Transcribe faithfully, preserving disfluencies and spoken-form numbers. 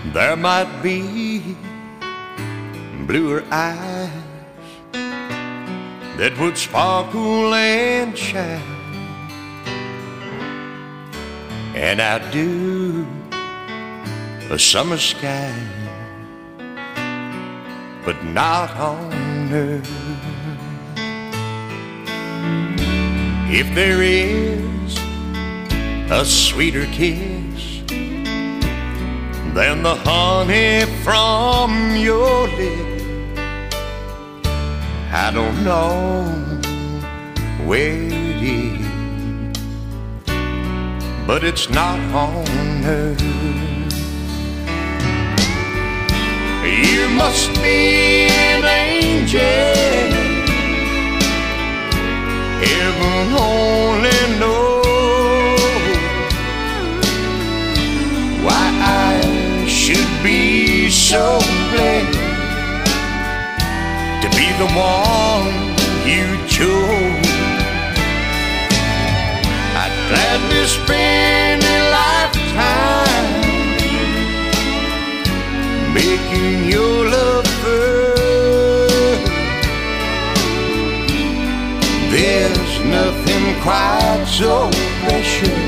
There might be bluer eyes that would sparkle and shine, and outdo a summer sky, but not on earth. If there is a sweeter kiss than the honey from your lips, I don't know where it is, but it's not on earth. You must be an angel, heaven only knows why I should be so blessed to be the one you chose. I'd gladly spend a lifetime making your love first. There's nothing quite so precious